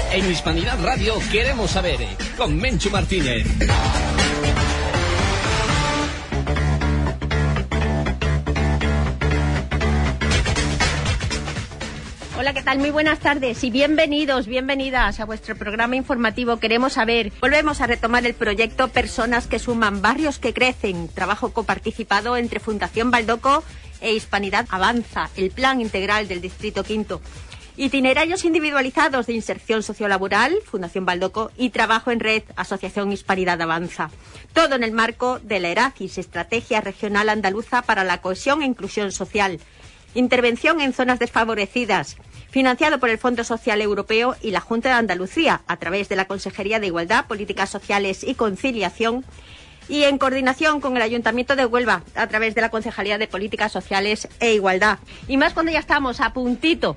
En Hispanidad Radio queremos saber, con Menchu Martínez. Hola, ¿qué tal? Muy buenas tardes y bienvenidos, bienvenidas a vuestro programa informativo Queremos Saber. Volvemos a retomar el proyecto Personas que Suman, Barrios que Crecen, trabajo coparticipado entre Fundación Baldoco e Hispanidad Avanza, el Plan Integral del Distrito Quinto. Itinerarios individualizados de inserción sociolaboral, Fundación Baldoco, y trabajo en red, Asociación Hispanidad Avanza. Todo en el marco de la ERACIS, Estrategia Regional Andaluza para la Cohesión e Inclusión Social. Intervención en zonas desfavorecidas, financiado por el Fondo Social Europeo y la Junta de Andalucía, a través de la Consejería de Igualdad, Políticas Sociales y Conciliación, y en coordinación con el Ayuntamiento de Huelva, a través de la Concejalía de Políticas Sociales e Igualdad. Y más cuando ya estamos a puntito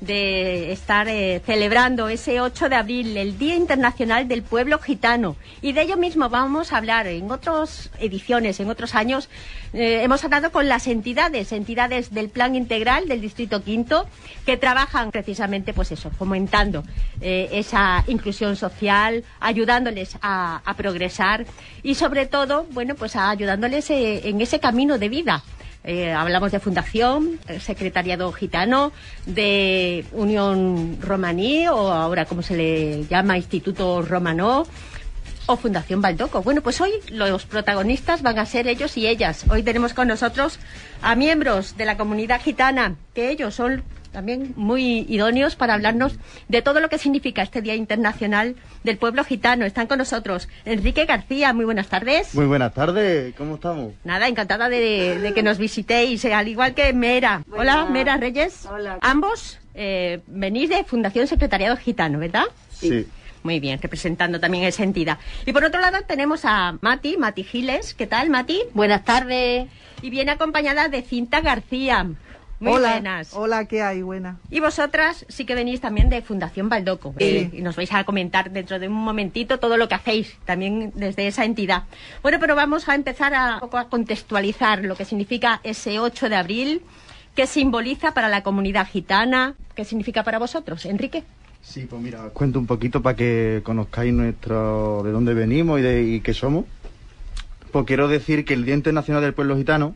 de estar celebrando ese 8 de abril, el Día Internacional del Pueblo Gitano. Y de ello mismo vamos a hablar en otras ediciones, en otros años. Hemos hablado con las entidades del Plan Integral del Distrito Quinto, que trabajan precisamente, pues eso, fomentando esa inclusión social, ayudándoles a progresar y sobre todo, bueno, pues ayudándoles en ese camino de vida. Hablamos de Fundación, Secretariado Gitano, de Unión Romaní, o ahora como se le llama, Instituto Romanó, o Fundación Baldoco. Bueno, pues hoy los protagonistas van a ser ellos y ellas. Hoy tenemos con nosotros a miembros de la comunidad gitana, que ellos son también muy idóneos para hablarnos de todo lo que significa este Día Internacional del Pueblo Gitano. Están con nosotros Enrique García, muy buenas tardes. Muy buenas tardes, ¿cómo estamos? Nada, encantada de que nos visitéis, al igual que Mera. Hola, Mera Reyes. Hola. Ambos venís de Fundación Secretariado Gitano, ¿verdad? Sí. Muy bien, representando también esa entidad. Y por otro lado tenemos a Mati Giles. ¿Qué tal, Mati? Buenas tardes. Y viene acompañada de Cinta García. Muy hola, buenas. Hola, ¿qué hay? Buena. Y vosotras sí que venís también de Fundación Baldoco. Sí. Y nos vais a comentar dentro de un momentito todo lo que hacéis también desde esa entidad. Bueno, pero vamos a empezar un poco a contextualizar lo que significa ese 8 de abril, qué simboliza para la comunidad gitana, qué significa para vosotros. Enrique. Sí, pues mira, os cuento un poquito para que conozcáis de dónde venimos y qué somos. Pues quiero decir que el Día Internacional del Pueblo Gitano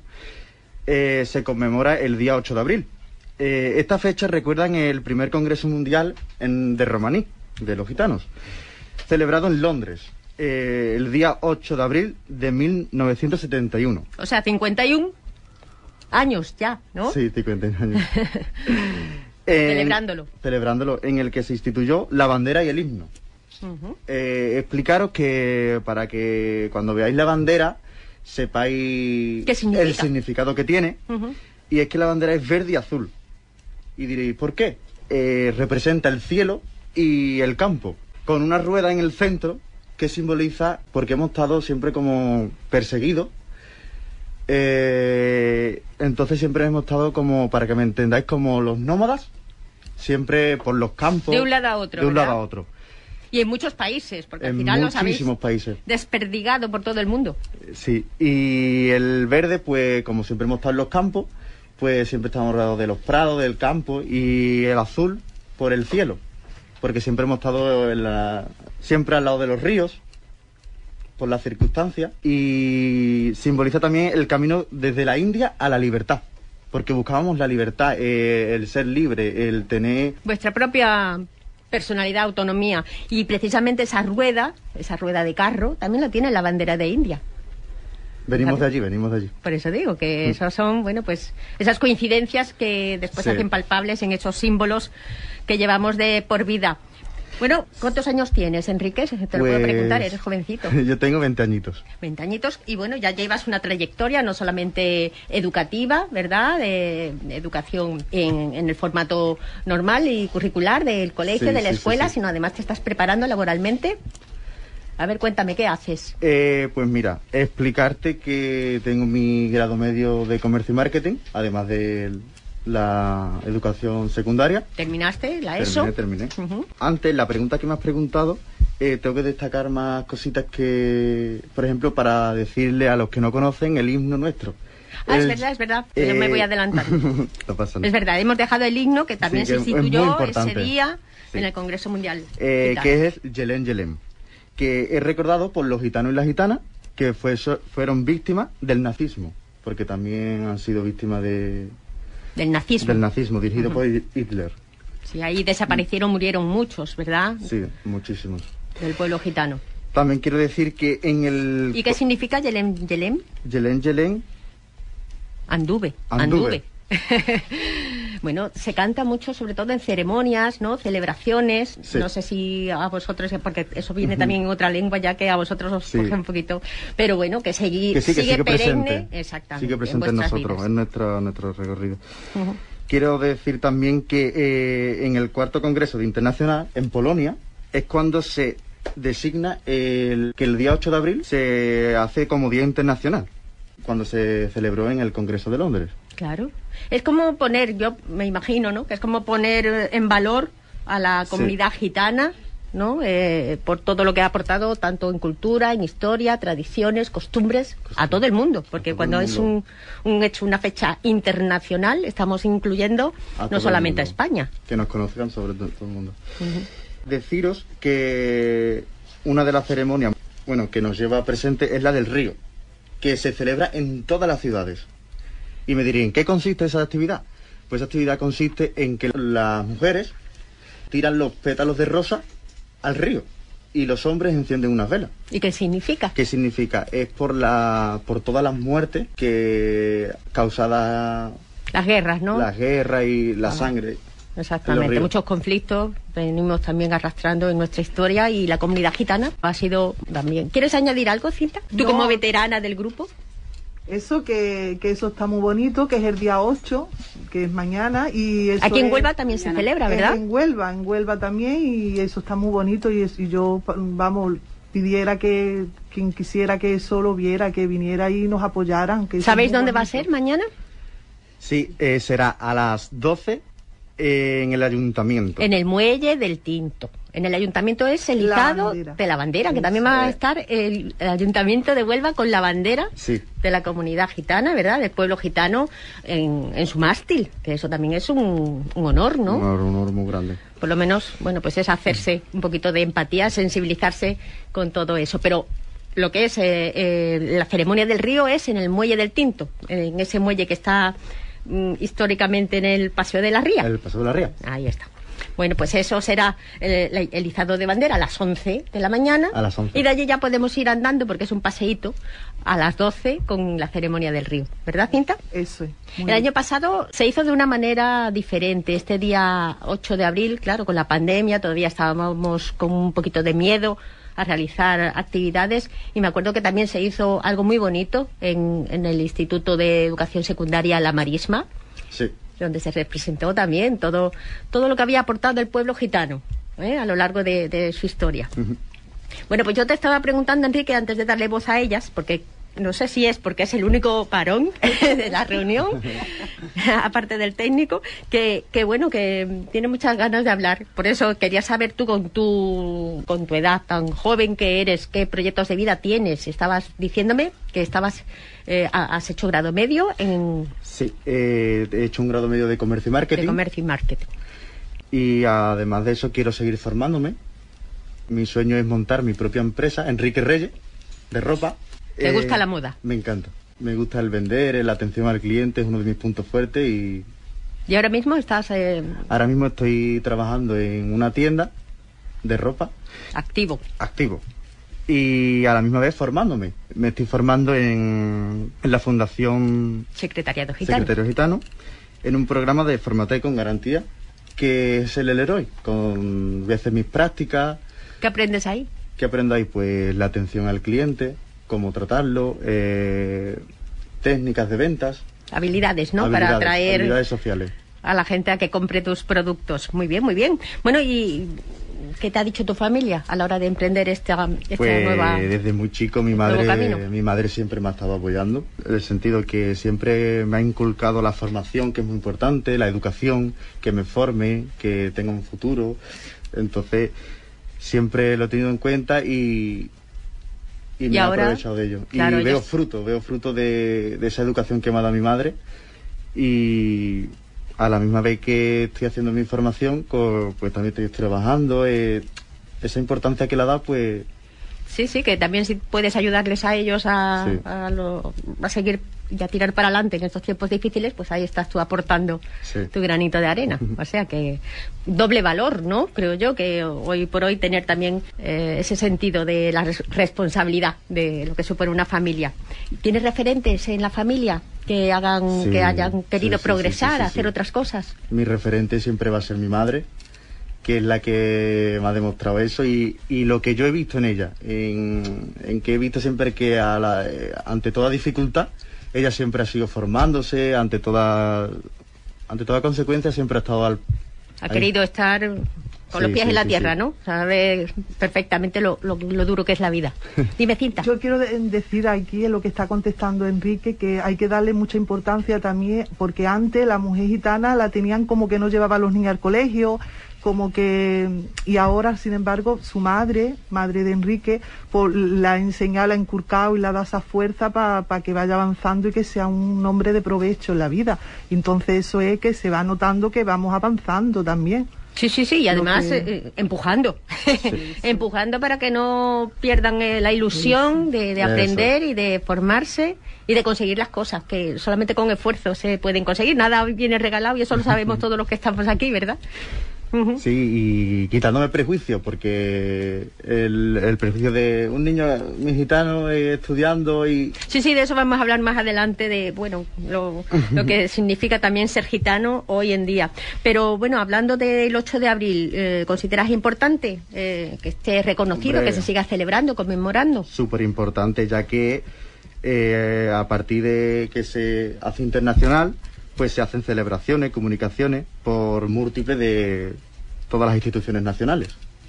se conmemora el día 8 de abril. Esta fecha recuerdan el primer Congreso Mundial de Romaní, de los gitanos, celebrado en Londres, el día 8 de abril de 1971. O sea, 51 años ya, ¿no? Sí, 51 años. Celebrándolo, en el que se instituyó la bandera y el himno. Uh-huh. Explicaros que para que cuando veáis la bandera sepáis el significado que tiene. Uh-huh. Y es que la bandera es verde y azul. Y diréis, ¿por qué? Representa el cielo y el campo, con una rueda en el centro que simboliza, porque hemos estado siempre como perseguidos. Entonces siempre hemos estado como, para que me entendáis, como los nómadas, siempre por los campos. De un lado a otro. De un ¿verdad? lado a otro. Y en muchos países, porque al final los habéis países desperdigado por todo el mundo. Sí, y el verde, pues como siempre hemos estado en los campos, pues siempre estamos rodeados de los prados, del campo, y el azul por el cielo, porque siempre hemos estado siempre al lado de los ríos, por las circunstancias, y simboliza también el camino desde la India a la libertad, porque buscábamos la libertad, el ser libre, el tener vuestra propia personalidad, autonomía, y precisamente esa rueda de carro, también lo tiene la bandera de India. Venimos de allí. Por eso digo que esos son, bueno, pues esas coincidencias que después hacen palpables en esos símbolos que llevamos de por vida. Bueno, ¿cuántos años tienes, Enrique? Te lo puedo preguntar, eres jovencito. Yo tengo 20 añitos. 20 añitos, y bueno, ya llevas una trayectoria no solamente educativa, ¿verdad? De educación en el formato normal y curricular del colegio, de la escuela, sino además te estás preparando laboralmente. A ver, cuéntame, ¿qué haces? Pues mira, explicarte que tengo mi grado medio de Comercio y Marketing, además de la educación secundaria. ¿Terminaste la ESO? Terminé. Uh-huh. Antes, la pregunta que me has preguntado, tengo que destacar más cositas que, por ejemplo, para decirle a los que no conocen el himno nuestro. Es verdad. Yo me voy adelantando. No pasa nada. Es verdad, hemos dejado el himno que también Sí, se que es muy instituyó importante. ese día Sí. en el Congreso Mundial. Que es Yelén Yelén, que es recordado por los gitanos y las gitanas que fueron víctimas del nazismo, porque también han sido víctimas Del nazismo. del nazismo, dirigido por Hitler. Sí, ahí desaparecieron, murieron muchos, ¿verdad? Sí, muchísimos. Del pueblo gitano. También quiero decir que en el... ¿Y qué significa Yelén? Yelén Yelén? Anduve. Anduve. Bueno, se canta mucho, sobre todo en ceremonias, ¿no? Celebraciones. Sí. No sé si a vosotros, porque eso viene también en otra lengua, ya que a vosotros os coge un poquito. Pero bueno, que sigue perenne. Presente. Exactamente. Sigue presente en nosotros, vidas. en nuestro recorrido. Quiero decir también que en el cuarto Congreso de Internacional, en Polonia, es cuando se designa que el día 8 de abril se hace como Día Internacional, cuando se celebró en el Congreso de Londres. Claro. Es como poner, yo me imagino, ¿no? Que es como poner en valor a la comunidad gitana, ¿no? Por todo lo que ha aportado, tanto en cultura, en historia, tradiciones, costumbres, a todo el mundo. Porque cuando es un hecho, una fecha internacional, estamos incluyendo no solamente a España. Que nos conozcan sobre todo el mundo. Deciros que una de las ceremonias, que nos lleva presente es la del río, que se celebra en todas las ciudades. Y me dirían, ¿en qué consiste esa actividad? Pues esa actividad consiste en que las mujeres tiran los pétalos de rosa al río y los hombres encienden unas velas. ¿Y qué significa? ¿Qué significa? Es por todas las muertes que causadas... Las guerras, ¿no? Las guerras y la sangre. Exactamente, muchos conflictos venimos también arrastrando en nuestra historia y la comunidad gitana ha sido también. ¿Quieres añadir algo, Cinta? Tú como veterana del grupo. Eso, que eso está muy bonito, que es el día 8, que es mañana. Y eso aquí en Huelva también se celebra, ¿verdad? En Huelva también, y eso está muy bonito. Y yo, pidiera que quien quisiera que eso lo viera, que viniera y nos apoyaran. Que ¿Sabéis dónde va a ser mañana? Sí, será a las 12 en el ayuntamiento. En el muelle del Tinto. En el ayuntamiento es el izado de la bandera, que también va a estar el ayuntamiento de Huelva con la bandera de la comunidad gitana, ¿verdad? Del pueblo gitano en su mástil, que eso también es un honor, ¿no? Un honor muy grande. Por lo menos, pues es hacerse un poquito de empatía, sensibilizarse con todo eso. Pero lo que es la ceremonia del río es en el muelle del Tinto, en ese muelle que está históricamente en el Paseo de la Ría. El Paseo de la Ría. Ahí está. Bueno, pues eso será el izado de bandera a las 11 de la mañana. A las 11. Y de allí ya podemos ir andando, porque es un paseíto, a las 12 con la ceremonia del río. ¿Verdad, Cinta? Eso es. El año pasado se hizo de una manera diferente. Este día 8 de abril, claro, con la pandemia, todavía estábamos con un poquito de miedo a realizar actividades, y me acuerdo que también se hizo algo muy bonito en el Instituto de Educación Secundaria La Marisma, donde se representó también todo lo que había aportado el pueblo gitano a lo largo de su historia. Bueno, pues yo te estaba preguntando, Enrique, antes de darle voz a ellas, porque no sé si es porque es el único parón de la reunión, aparte del técnico, que tiene muchas ganas de hablar. Por eso quería saber tú, con tu edad tan joven que eres, qué proyectos de vida tienes. Estabas diciéndome que has hecho grado medio en... Sí, he hecho un grado medio de Comercio y Marketing. De Comercio y Marketing. Y además de eso quiero seguir formándome. Mi sueño es montar mi propia empresa, Enrique Reyes, de ropa. ¿Te gusta la moda? Me encanta. Me gusta el vender, la atención al cliente, es uno de mis puntos fuertes. ¿Y ahora mismo estás...? Ahora mismo estoy trabajando en una tienda de ropa. Activo. Y a la misma vez formándome. Me estoy formando en la Fundación Secretariado Gitano, en un programa de Formate con Garantía, que es el Leroy. Voy a hacer mis prácticas. ¿Qué aprendes ahí? ¿Qué aprendo ahí? Pues la atención al cliente, cómo tratarlo, técnicas de ventas. Habilidades, ¿no? Para atraer habilidades sociales a la gente a que compre tus productos. Muy bien, muy bien. Bueno, ¿y qué te ha dicho tu familia a la hora de emprender esta nueva? Desde muy chico mi madre siempre me ha estado apoyando, en el sentido que siempre me ha inculcado la formación, que es muy importante, la educación, que me forme, que tenga un futuro. Entonces siempre lo he tenido en cuenta y y me he aprovechado de ello. Claro, y veo fruto de esa educación que me ha dado mi madre, y a la misma vez que estoy haciendo mi formación, pues también estoy trabajando, esa importancia que le ha dado, pues... Sí, que también si puedes ayudarles a ellos a seguir y a tirar para adelante en estos tiempos difíciles, pues ahí estás tú aportando tu granito de arena. O sea que doble valor, ¿no? Creo yo que hoy por hoy tener también ese sentido de la responsabilidad de lo que supone una familia. ¿Tienes referentes en la familia que hayan querido progresar, hacer otras cosas? Mi referente siempre va a ser mi madre, que es la que me ha demostrado eso, y lo que yo he visto en ella, en que he visto siempre que ante toda dificultad, ella siempre ha sido formándose, ante toda consecuencia siempre ha estado ha querido estar con los pies en la tierra, ¿no? Sabe perfectamente lo duro que es la vida. Dime, Cinta. Yo quiero decir aquí, en lo que está contestando Enrique, que hay que darle mucha importancia también, porque antes la mujer gitana la tenían como que no llevaba a los niños al colegio, y ahora, sin embargo, su madre de Enrique, la enseña, la ha inculcado y la da esa fuerza para que vaya avanzando y que sea un hombre de provecho en la vida. Entonces eso es que se va notando que vamos avanzando también. Sí, y además empujando, empujando para que no pierdan la ilusión de aprender y de formarse y de conseguir las cosas, que solamente con esfuerzo se pueden conseguir. Nada viene regalado, y eso lo sabemos todos los que estamos aquí, ¿verdad? Sí, y quitándome prejuicios, porque el prejuicio de un niño gitano estudiando y... Sí, de eso vamos a hablar más adelante, de lo que significa también ser gitano hoy en día. Pero bueno, hablando del 8 de abril, ¿consideras importante que esté reconocido, hombre, que se siga celebrando, conmemorando? Súper importante, ya que a partir de que se hace internacional, pues se hacen celebraciones, comunicaciones por múltiples de todas las instituciones nacionales.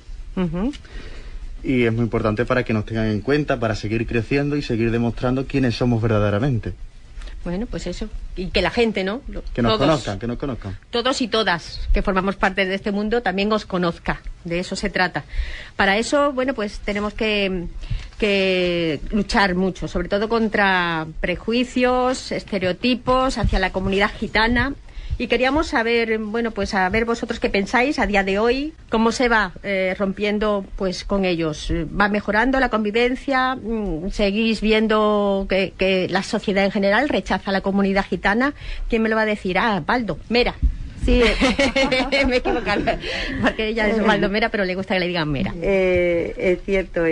Y es muy importante para que nos tengan en cuenta, para seguir creciendo y seguir demostrando quiénes somos verdaderamente. Bueno, pues eso. Y que la gente, ¿no? Que nos conozcan. Todos y todas que formamos parte de este mundo también os conozca. De eso se trata. Para eso, bueno, pues tenemos que luchar mucho, sobre todo contra prejuicios, estereotipos hacia la comunidad gitana. Y queríamos saber, bueno, pues a ver vosotros qué pensáis a día de hoy, cómo se va rompiendo pues con ellos. ¿Va mejorando la convivencia? ¿Seguís viendo que la sociedad en general rechaza a la comunidad gitana? ¿Quién me lo va a decir? Baldo, Mera. Sí, me he equivocado, porque ella es Baldo Mera, pero le gusta que le digan Mera. Es cierto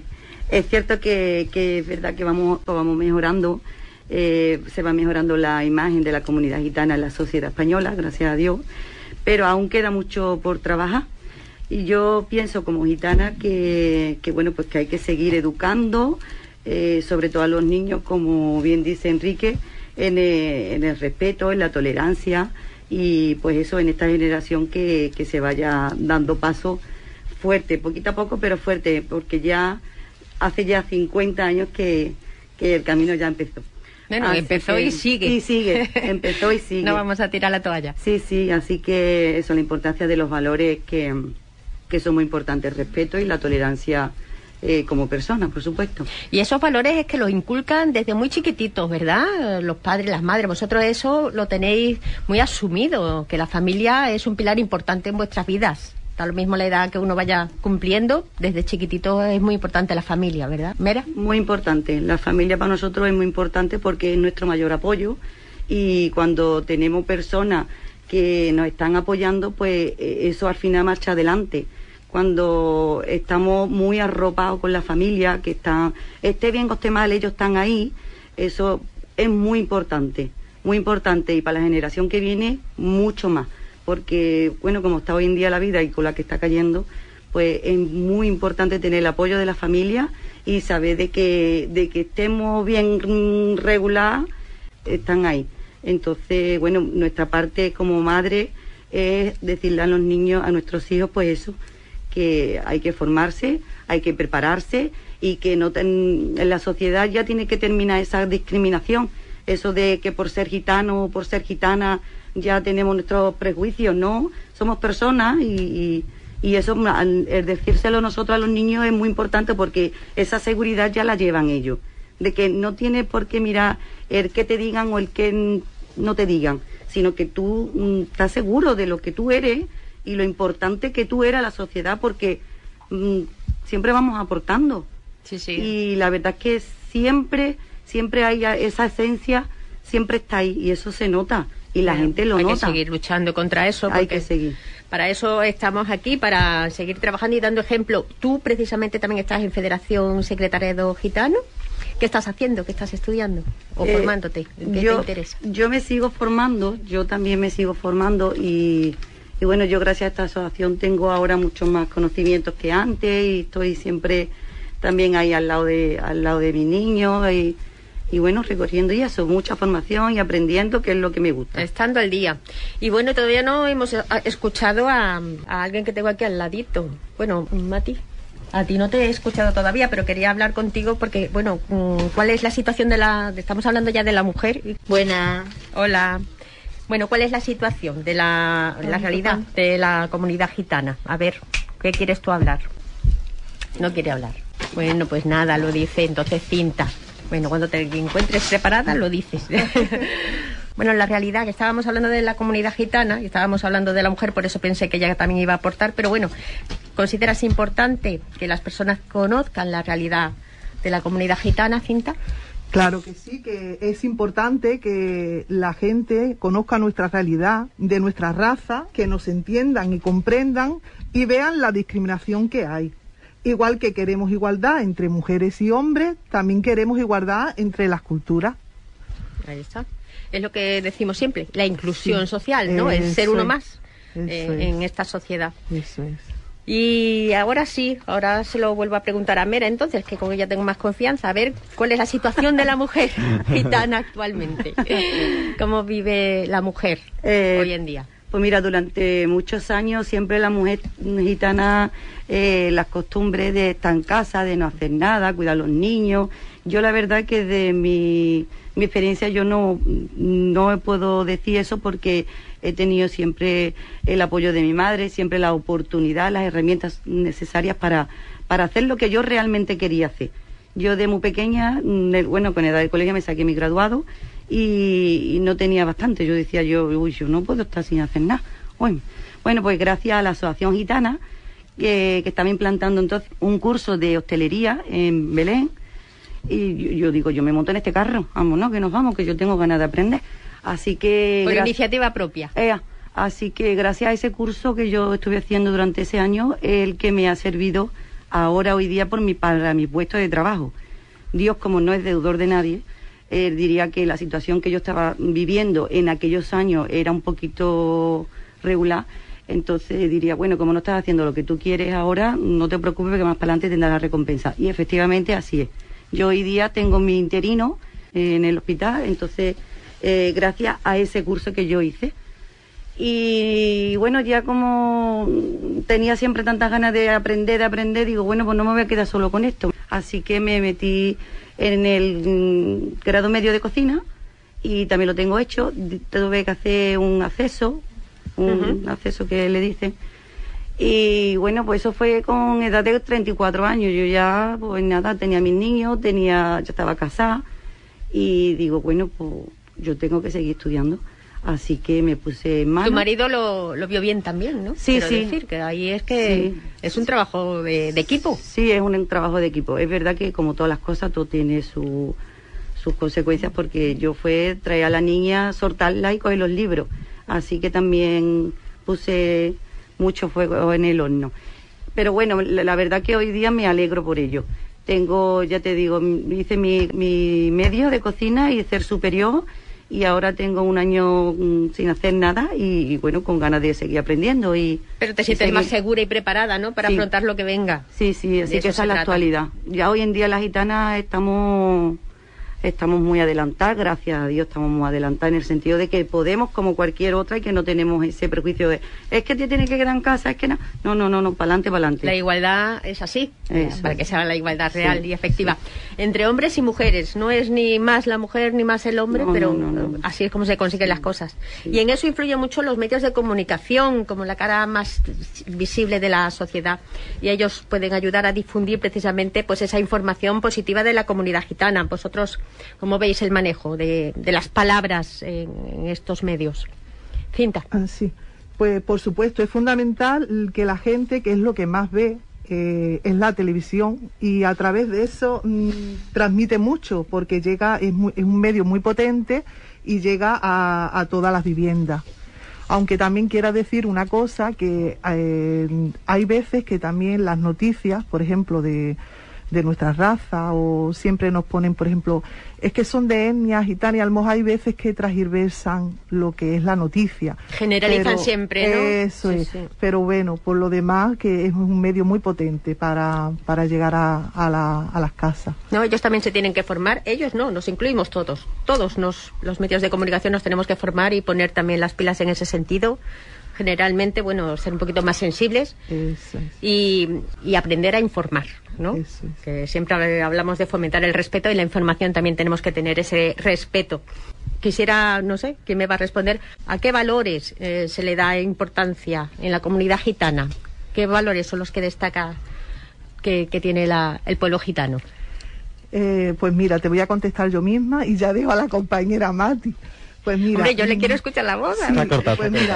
que es verdad que vamos mejorando. Se va mejorando la imagen de la comunidad gitana en la sociedad española, gracias a Dios, pero aún queda mucho por trabajar. Y yo pienso como gitana que bueno, pues que hay que seguir educando, sobre todo a los niños, como bien dice Enrique, en el respeto, en la tolerancia, y pues eso, en esta generación que se vaya dando paso fuerte, poquito a poco, pero fuerte, porque ya hace ya 50 años que el camino ya empezó. Bueno, empezó y sigue. Y sigue, empezó y sigue. No vamos a tirar la toalla. Sí, así que eso, la importancia de los valores que son muy importantes, el respeto y la tolerancia como persona, por supuesto. Y esos valores es que los inculcan desde muy chiquititos, ¿verdad? Los padres, las madres, vosotros eso lo tenéis muy asumido, que la familia es un pilar importante en vuestras vidas. A lo mismo la edad que uno vaya cumpliendo, desde chiquitito es muy importante la familia, ¿verdad? ¿Mera? Muy importante, la familia para nosotros es muy importante porque es nuestro mayor apoyo, y cuando tenemos personas que nos están apoyando, pues eso al final marcha adelante. Cuando estamos muy arropados con la familia, que esté bien o esté mal, ellos están ahí, eso es muy importante, y para la generación que viene mucho más. Porque, bueno, como está hoy en día la vida y con la que está cayendo, pues es muy importante tener el apoyo de la familia y saber de que estemos bien regulados, están ahí. Entonces, bueno, nuestra parte como madre es decirle a los niños, a nuestros hijos, pues eso, que hay que formarse, hay que prepararse, y que en la sociedad ya tiene que terminar esa discriminación, eso de que por ser gitano o por ser gitana ya tenemos nuestros prejuicios. No, somos personas y Y eso, el decírselo nosotros a los niños es muy importante porque esa seguridad ya la llevan ellos. De que no tiene por qué mirar el que te digan o el que no te digan, sino que tú estás seguro de lo que tú eres y lo importante que tú eres a la sociedad, porque siempre vamos aportando. Sí, sí. Y la verdad es que siempre hay esa esencia, siempre está ahí, y eso se nota, y la gente lo nota. Hay que seguir luchando contra eso. Hay que seguir. Para eso estamos aquí, para seguir trabajando y dando ejemplo. Tú precisamente también estás en Federación Secretariado Gitano. ¿Qué estás haciendo? ¿Qué estás estudiando? ¿O formándote? ¿Qué te interesa? Yo me sigo formando, yo también me sigo formando y bueno, yo gracias a esta asociación tengo ahora muchos más conocimientos que antes y estoy siempre también ahí al lado de mis niños y bueno, recorriendo y eso, mucha formación y aprendiendo, que es lo que me gusta. Estando al día. Y bueno, todavía no hemos escuchado a alguien que tengo aquí al ladito. Bueno, Mati, a ti no te he escuchado todavía, pero quería hablar contigo porque, bueno, ¿cuál es la situación estamos hablando ya de la mujer? Buena. Hola. Bueno, ¿cuál es la situación de la realidad de la comunidad gitana? A ver, ¿qué quieres tú hablar? No quiere hablar. Bueno, pues nada, lo dice entonces Cinta. Bueno, cuando te encuentres preparada, lo dices. Bueno, la realidad, que estábamos hablando de la comunidad gitana y estábamos hablando de la mujer, por eso pensé que ella también iba a aportar, pero bueno, ¿consideras importante que las personas conozcan la realidad de la comunidad gitana, Cinta? Claro que sí, que es importante que la gente conozca nuestra realidad, de nuestra raza, que nos entiendan y comprendan y vean la discriminación que hay. Igual que queremos igualdad entre mujeres y hombres, también queremos igualdad entre las culturas. Ahí está. Es lo que decimos siempre, la inclusión social, ¿no? El ser uno más en esta sociedad. Eso es. Y ahora sí, ahora se lo vuelvo a preguntar a Mera, entonces, que con ella tengo más confianza. A ver, ¿cuál es la situación de la mujer gitana actualmente? ¿Cómo vive la mujer hoy en día? Pues mira, durante muchos años siempre la mujer gitana, las costumbres de estar en casa, de no hacer nada, cuidar a los niños. Yo la verdad que de mi experiencia yo no puedo decir eso porque he tenido siempre el apoyo de mi madre, siempre la oportunidad, las herramientas necesarias para hacer lo que yo realmente quería hacer. Yo de muy pequeña, bueno, con edad de colegio me saqué mi graduado y no tenía bastante. Yo decía, yo no puedo estar sin hacer nada. Bueno, pues gracias a la Asociación Gitana, que estaba implantando entonces un curso de hostelería en Belén, y yo digo, yo me monto en este carro, vámonos, que nos vamos, que yo tengo ganas de aprender. Así que... Por iniciativa propia. Así que gracias a ese curso que yo estuve haciendo durante ese año, el que me ha servido ahora, hoy día, para mi puesto de trabajo. Dios, como no es deudor de nadie, diría que la situación que yo estaba viviendo en aquellos años era un poquito regular, entonces diría, bueno, como no estás haciendo lo que tú quieres ahora, no te preocupes que más para adelante tendrás la recompensa. Y efectivamente así es. Yo hoy día tengo mi interino en el hospital, entonces gracias a ese curso que yo hice. Y bueno, ya como tenía siempre tantas ganas de aprender, digo, bueno, pues no me voy a quedar solo con esto. Así que me metí en el grado medio de cocina y también lo tengo hecho. Tuve que hacer un acceso que le dicen. Y bueno, pues eso fue con edad de 34 años. Yo ya, pues nada, tenía mis niños, ya estaba casada y digo, bueno, pues yo tengo que seguir estudiando. Así que me puse en mano. Tu marido lo vio bien también, ¿no? Sí, Quiero sí. decir que ahí es que es un trabajo de equipo. Sí, es un trabajo de equipo. Es verdad que como todas las cosas, todo tiene sus consecuencias, porque yo traer a la niña, soltarla y coger los libros. Así que también puse mucho fuego en el horno. Pero bueno, la verdad que hoy día me alegro por ello. Tengo, ya te digo, hice mi medio de cocina y ser superior, y ahora tengo un año sin hacer nada y bueno, con ganas de seguir aprendiendo. Pero te sientes más segura y preparada, ¿no?, para afrontar lo que venga. Sí, así que esa es la actualidad. Ya hoy en día las gitanas estamos estamos muy adelantadas, gracias a Dios estamos muy adelantadas en el sentido de que podemos como cualquier otra y que no tenemos ese prejuicio de es que te tiene que quedar en casa, es que no, para adelante. La igualdad es así, para que sea la igualdad real y efectiva. Sí. Entre hombres y mujeres, no es ni más la mujer ni más el hombre, pero así es como se consiguen las cosas. Sí. Y en eso influyen mucho los medios de comunicación, como la cara más visible de la sociedad, y ellos pueden ayudar a difundir precisamente pues esa información positiva de la comunidad gitana. Vosotros, ¿cómo veis el manejo de las palabras en estos medios? Cinta. Sí, pues por supuesto, es fundamental que la gente, que es lo que más ve, es la televisión, y a través de eso transmite mucho, porque es un medio muy potente y llega a todas las viviendas. Aunque también quiera decir una cosa, que hay veces que también las noticias, por ejemplo, de nuestra raza, o siempre nos ponen, por ejemplo, es que son de etnia gitana, y a lo mejor hay veces que transgiversan lo que es la noticia. Generalizan siempre, ¿no? Eso es. Sí. Pero bueno, por lo demás, que es un medio muy potente para llegar a las casas. No, ellos también se tienen que formar. Ellos no, nos incluimos todos. Los medios de comunicación nos tenemos que formar y poner también las pilas en ese sentido. Generalmente, ser un poquito más sensibles y aprender a informar, ¿no? Eso es. Que siempre hablamos de fomentar el respeto, y la información también tenemos que tener ese respeto. Quisiera, no sé, ¿quién me va a responder? ¿A qué valores se le da importancia en la comunidad gitana? ¿Qué valores son los que destaca que tiene el pueblo gitano? Pues mira, te voy a contestar yo misma y ya dejo a la compañera Mati. Pues mira, hombre, yo le quiero escuchar la voz. Sí, pues mira,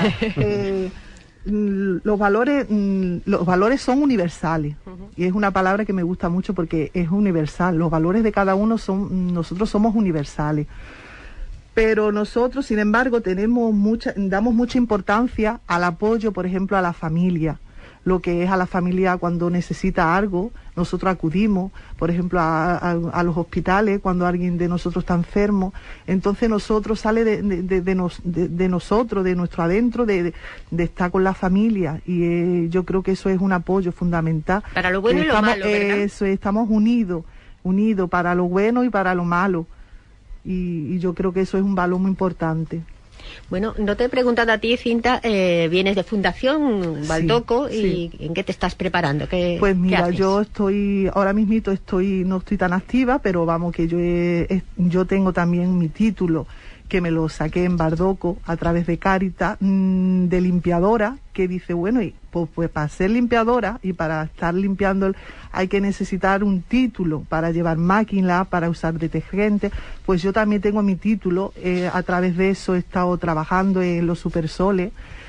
los valores son universales, y es una palabra que me gusta mucho porque es universal. Los valores de cada uno nosotros somos universales, pero nosotros, sin embargo, damos mucha importancia al apoyo, por ejemplo, a la familia. Lo que es a la familia cuando necesita algo, nosotros acudimos, por ejemplo, a los hospitales cuando alguien de nosotros está enfermo. Entonces nosotros sale de nosotros, de nuestro adentro, de estar con la familia, y yo creo que eso es un apoyo fundamental. Para lo bueno y lo malo, ¿verdad? Eso, estamos unidos para lo bueno y para lo malo, y yo creo que eso es un valor muy importante. Bueno, no te he preguntado a ti, Cinta, vienes de Fundación Baldoco, sí. ¿Y en qué te estás preparando? Pues mira, ¿qué yo ahora mismito no estoy tan activa, pero vamos, que yo tengo también mi título, que me lo saqué en Baldoco a través de Cáritas, de limpiadora, que dice, bueno, y pues para ser limpiadora y para estar limpiando hay que necesitar un título para llevar máquina, para usar detergente. Pues yo también tengo mi título, a través de eso he estado trabajando en los supersoles,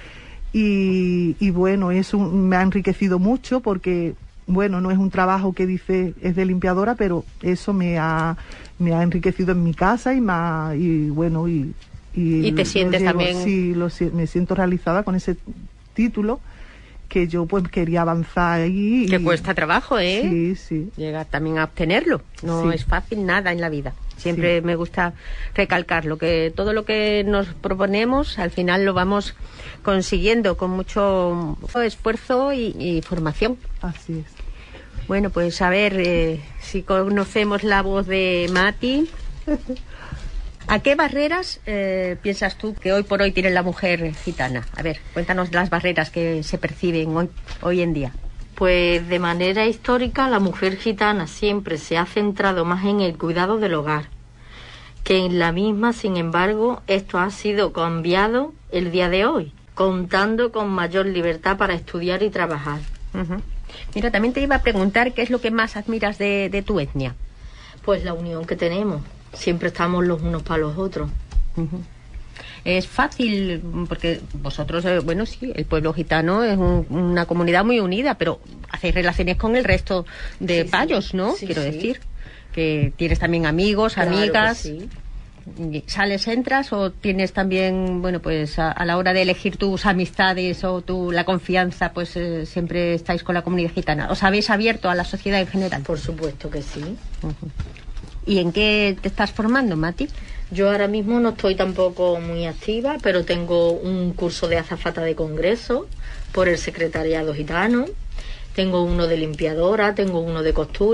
y bueno, eso me ha enriquecido mucho, porque bueno, no es un trabajo que dice es de limpiadora, pero eso me ha enriquecido en mi casa, y te sientes también. Sí, me siento realizada con ese título, que yo pues quería avanzar ahí. Que cuesta trabajo, ¿eh? Sí. Llegar también a obtenerlo. No es fácil nada en la vida. Siempre me gusta recalcarlo, que todo lo que nos proponemos al final lo vamos consiguiendo con mucho esfuerzo y formación. Así es. Bueno, pues a ver si conocemos la voz de Mati. ¿A qué barreras piensas tú que hoy por hoy tiene la mujer gitana? A ver, cuéntanos las barreras que se perciben hoy en día. Pues de manera histórica la mujer gitana siempre se ha centrado más en el cuidado del hogar que en la misma. Sin embargo, esto ha sido cambiado el día de hoy, contando con mayor libertad para estudiar y trabajar. Mira, también te iba a preguntar qué es lo que más admiras de tu etnia. Pues la unión que tenemos. Siempre estamos los unos para los otros. Es fácil, porque vosotros, sí, el pueblo gitano es una comunidad muy unida, pero hacéis relaciones con el resto de payos, ¿no? Sí, quiero decir, que tienes también amigos, claro, amigas. Sí. ¿Sales, entras, o tienes también, pues a la hora de elegir tus amistades o la confianza, pues siempre estáis con la comunidad gitana? ¿Os habéis abierto a la sociedad en general? Por supuesto que sí. ¿Y en qué te estás formando, Mati? Yo ahora mismo no estoy tampoco muy activa, pero tengo un curso de azafata de congreso por el secretariado gitano, tengo uno de limpiadora, tengo uno de costura,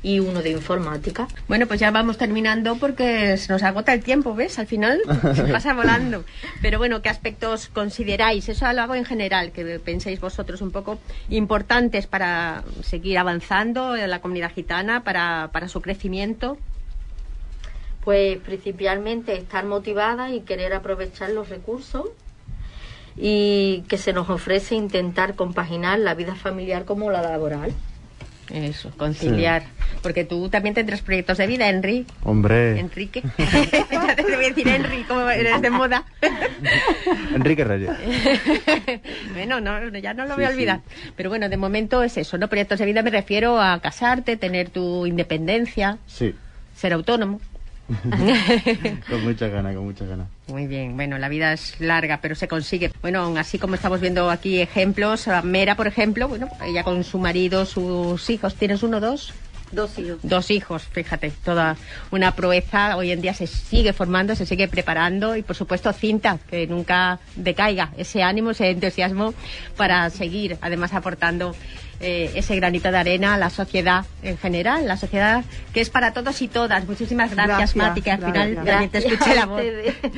y uno de informática. Bueno, pues ya vamos terminando porque se nos agota el tiempo, ¿ves? Al final se pasa volando. Pero bueno, ¿qué aspectos consideráis? Eso lo hago en general, que penséis vosotros un poco importantes para seguir avanzando en la comunidad gitana, para su crecimiento. Pues principalmente estar motivada y querer aprovechar los recursos y que se nos ofrece intentar compaginar la vida familiar como la laboral. Eso, conciliar. Sí. Porque tú también tendrás proyectos de vida, Enrique. Hombre. Enrique. Ya te voy a decir Enrique, como eres de moda. Enrique Reyes. Bueno, ya no lo voy a olvidar. Sí. Pero bueno, de momento es eso, ¿no? Proyectos de vida me refiero a casarte, tener tu independencia. Sí. Ser autónomo. Con muchas ganas. Muy bien, bueno, la vida es larga, pero se consigue. Bueno, así como estamos viendo aquí ejemplos, Mera, por ejemplo, bueno, ella con su marido, sus hijos, ¿tienes uno, dos? Dos hijos. Dos hijos, fíjate, toda una proeza. Hoy en día se sigue formando, se sigue preparando y, por supuesto, Cinta, que nunca decaiga ese ánimo, ese entusiasmo para seguir, además, aportando ese granito de arena a la sociedad en general, la sociedad que es para todos y todas. Muchísimas gracias, Mati, que al final también te escuché la voz.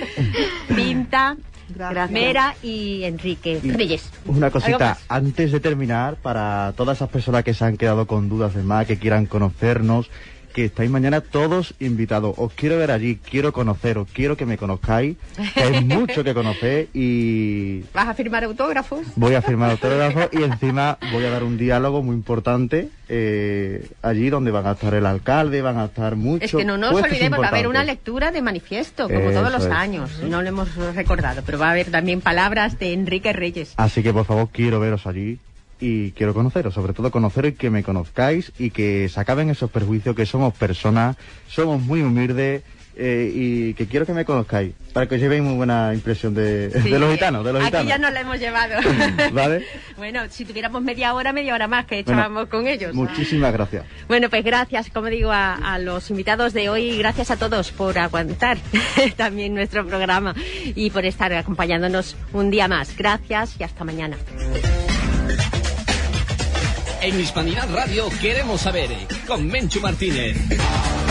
Cinta, Mera y Enrique Reyes. Una cosita, antes de terminar, para todas esas personas que se han quedado con dudas de más, que quieran conocernos, que estáis mañana todos invitados. Os quiero ver allí, quiero conoceros, quiero que me conozcáis, que hay mucho que conocer y... ¿Vas a firmar autógrafos? Voy a firmar autógrafos y encima voy a dar un diálogo muy importante allí donde van a estar el alcalde, van a estar muchos... Es que no nos olvidemos, va a haber una lectura de manifiesto, como todos los años. No lo hemos recordado, pero va a haber también palabras de Enrique Reyes. Así que por favor quiero veros allí. Y quiero conoceros, sobre todo conoceros y que me conozcáis y que se acaben esos perjuicios, que somos personas, somos muy humildes y que quiero que me conozcáis para que os llevéis muy buena impresión de los gitanos. Aquí ya nos la hemos llevado. ¿Vale? Bueno, si tuviéramos media hora más que echábamos con ellos. Muchísimas gracias. Bueno, pues gracias, como digo, a los invitados de hoy, gracias a todos por aguantar también nuestro programa y por estar acompañándonos un día más. Gracias y hasta mañana. En Hispanidad Radio queremos saber, con Menchu Martínez.